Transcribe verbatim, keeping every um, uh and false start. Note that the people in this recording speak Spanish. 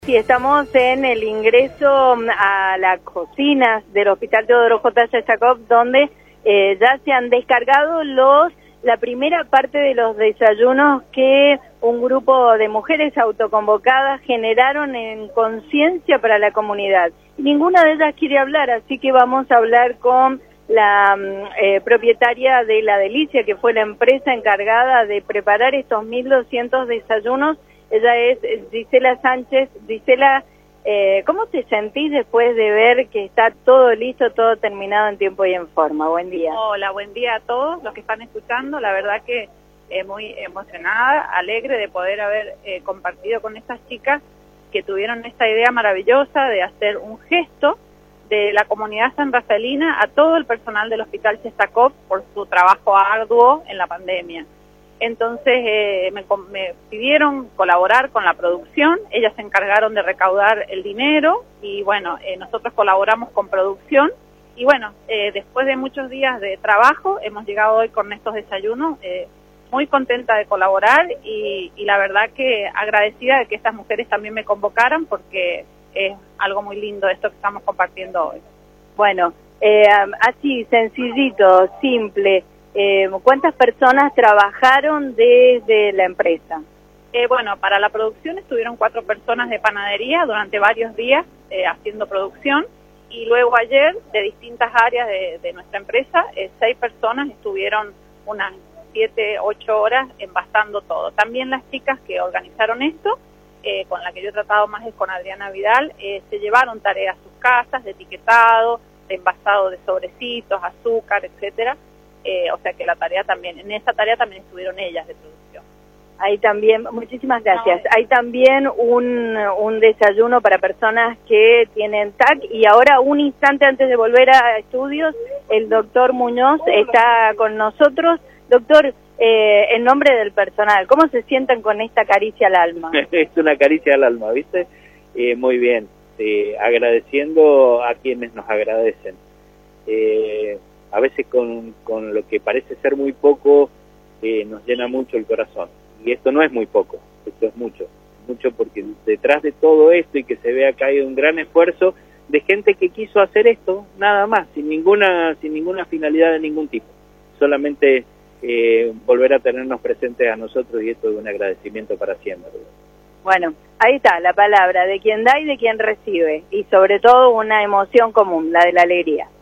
Sí, estamos en el ingreso a la cocina del Hospital Teodoro J. Jacob, donde eh, ya se han descargado los la primera parte de los desayunos que un grupo de mujeres autoconvocadas generaron en conciencia para la comunidad. Ninguna de ellas quiere hablar, así que vamos a hablar con la eh, propietaria de La Delicia, que fue la empresa encargada de preparar estos mil doscientos desayunos. Ella es Gisela Sánchez. Gisela, eh, ¿cómo te sentís después de ver que está todo listo, todo terminado en tiempo y en forma? Buen día. Hola, buen día a todos los que están escuchando. La verdad que eh, muy emocionada, alegre de poder haber eh, compartido con estas chicas que tuvieron esta idea maravillosa de hacer un gesto de la comunidad san rafaelina a todo el personal del Hospital Jacob por su trabajo arduo en la pandemia. Entonces eh, me, me pidieron colaborar con la producción, ellas se encargaron de recaudar el dinero y bueno, eh, nosotros colaboramos con producción y bueno, eh, después de muchos días de trabajo hemos llegado hoy con estos desayunos, eh, muy contenta de colaborar y, y la verdad que agradecida de que estas mujeres también me convocaran porque es algo muy lindo esto que estamos compartiendo hoy. Bueno, eh, así, sencillito, simple. Eh, ¿Cuántas personas trabajaron desde la empresa? Eh, bueno, para la producción estuvieron cuatro personas de panadería durante varios días eh, haciendo producción y luego ayer de distintas áreas de, de nuestra empresa, eh, seis personas estuvieron unas siete, ocho horas envasando todo. También las chicas que organizaron esto, eh, con la que yo he tratado más es con Adriana Vidal, eh, se llevaron tareas a sus casas de etiquetado, de envasado de sobrecitos, azúcar, etcétera. Eh, o sea que la tarea también, en esa tarea también estuvieron ellas de producción. Hay también, muchísimas gracias, no, hay también un, un desayuno para personas que tienen T A C y ahora un instante antes de volver a estudios, el doctor Muñoz está con nosotros. Doctor, eh, en nombre del personal, ¿cómo se sientan con esta caricia al alma? Es una caricia al alma, ¿viste? Eh, muy bien, eh, agradeciendo a quienes nos agradecen. Eh, a veces con, con lo que parece ser muy poco, eh, nos llena mucho el corazón. Y esto no es muy poco, esto es mucho. Mucho porque detrás de todo esto y que se vea que hay un gran esfuerzo de gente que quiso hacer esto, nada más, sin ninguna, sin ninguna finalidad de ningún tipo. Solamente eh, volver a tenernos presentes a nosotros y esto es un agradecimiento para siempre. Bueno, ahí está la palabra de quien da y de quien recibe. Y sobre todo una emoción común, la de la alegría.